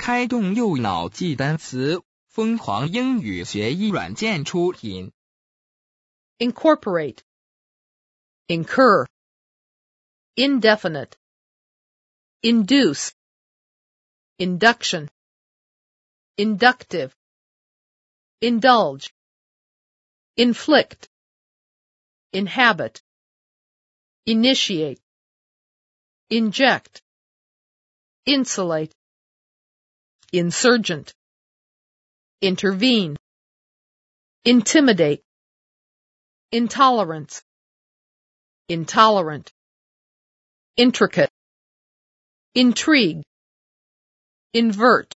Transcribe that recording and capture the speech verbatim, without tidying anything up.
开动右脑记单词，疯狂英语学习软件出品。 Incorporate, incur, indefinite, induce, induction, inductive, indulge, inflict, inhabit, initiate, inject, insulate, insurgent, intervene, intimidate, intolerance, intolerant, intricate, intrigue, invert,